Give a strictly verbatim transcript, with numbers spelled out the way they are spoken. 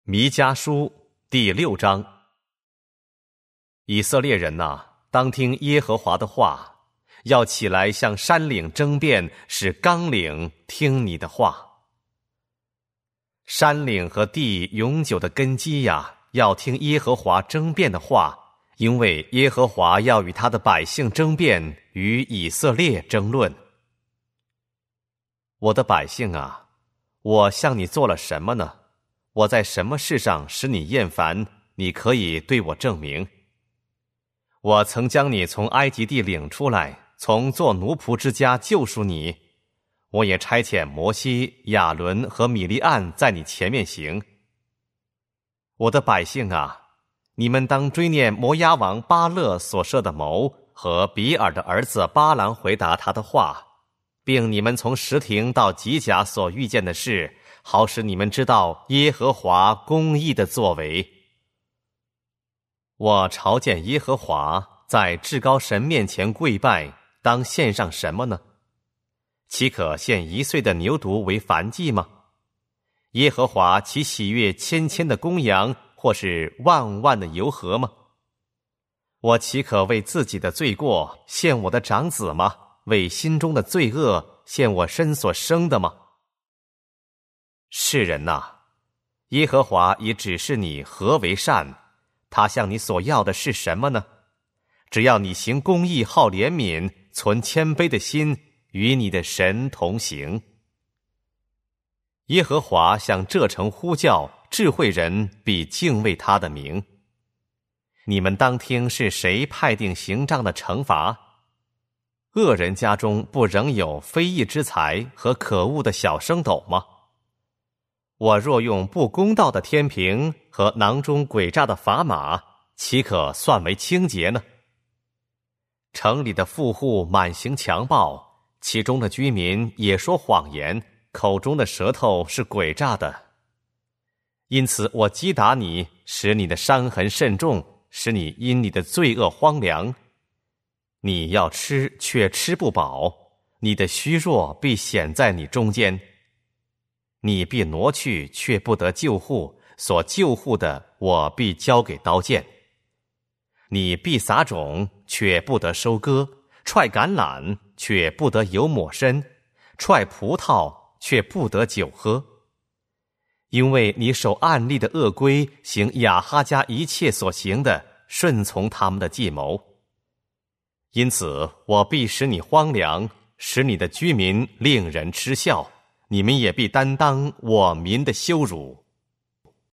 弥迦书第六章。以色列人哪、啊，当听耶和华的话，要起来向山岭争辩，使冈岭听你的话。山岭和地永久的根基呀，要听耶和华争辩的话，因为耶和华要与他的百姓争辩，与以色列争论。我的百姓啊，我向你做了什么呢？我在什么事上使你厌烦？你可以对我证明。我曾将你从埃及地领出来，从做奴仆之家救赎你。我也差遣摩西、亚伦和米利暗在你前面行。我的百姓啊，你们当追念摩押王巴勒所设的谋，和比尔的儿子巴兰回答他的话，并你们从什亭到吉甲所遇见的事，好使你们知道耶和华公义的作为。我朝见耶和华，在至高神面前跪拜，当献上什么呢？岂可献一岁的牛犊为燔祭吗？耶和华岂喜悦千千的公羊，或是万万的油河吗？我岂可为自己的罪过献我的长子吗？为心中的罪恶献我身所生的吗？世人哪、啊，耶和华已指示你何为善，他向你所要的是什么呢？只要你行公义，好怜悯，存谦卑的心，与你的神同行。耶和华向这城呼叫，智慧人必敬畏他的名。你们当听是谁派定刑杖的惩罚？恶人家中不仍有非义之财和可恶的小升斗吗？我若用不公道的天平和囊中诡诈的砝码，岂可算为清洁呢？城里的富户满行强暴，其中的居民也说谎言，口中的舌头是诡诈的。因此我击打你，使你的伤痕甚重，使你因你的罪恶荒凉。你要吃却吃不饱，你的虚弱必显在你中间。你必挪去却不得救护，所救护的我必交给刀剑。你必撒种却不得收割，踹橄榄却不得油抹身，踹葡萄却不得酒喝。因为你守暗例的恶规，行亚哈家一切所行的，顺从他们的计谋。因此我必使你荒凉，使你的居民令人嗤笑，你们也必担当我民的羞辱。